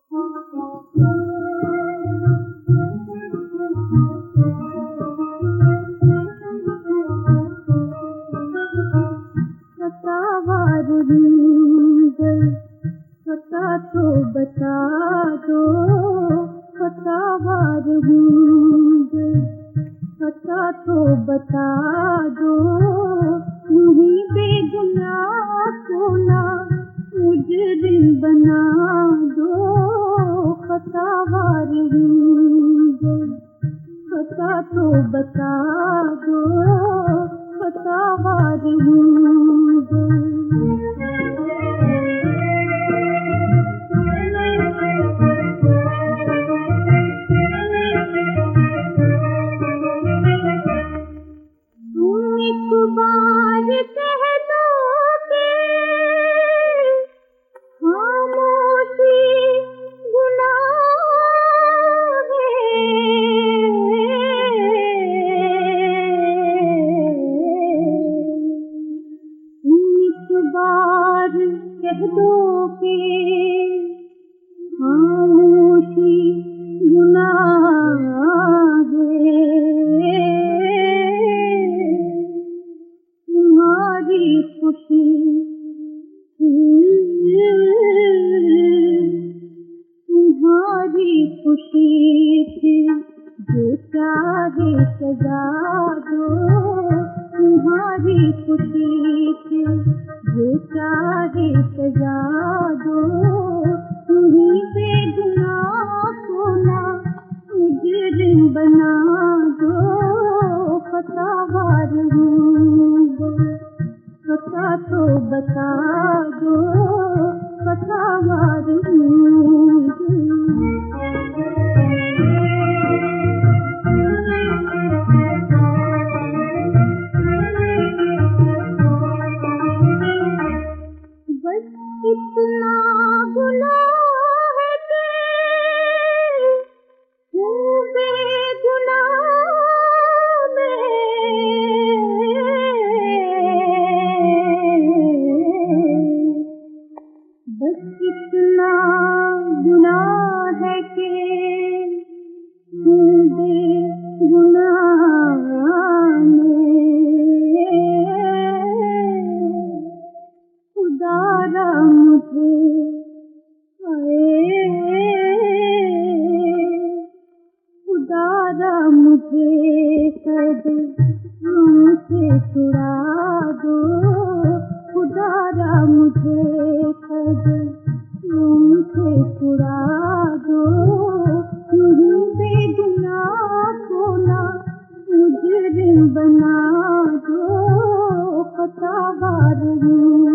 सतावार हूँ पता तो बता दो, सतावार हूँ पता तो बता दो, तुम्हीं बेगुनाह को ना मुजरिम बना दो। सतावार हूँ पता तो बता दो, सतावार हूँ। बार कह दो कि खामोशी गुनाह है, एक बार कह दो कि खामोशी गुनाह है। खुशी तुम्हारी खुशी थी, जो चाहे सजा दो। तुम्हारी खुशी थी, जो चाहे सजा दो। तुम्हीं बेगुनाह को ना मुजरिम बना दो। सतावार हूँ पता तो बता दो, सतावार हूँ। बस इतना गुनाह है कि हूँ बेगुनाह मैं। बस इतना गुनाह है कि हूँ बेगुनाह मैं। खुदारा मुझे खुदारा मुझे कदमों से छुड़ा दो। खुदारा मुझे कदमों से छुड़ा दो। तुम्हीं बेगुनाह को ना मुजरिम बना दो। सतावार हूँ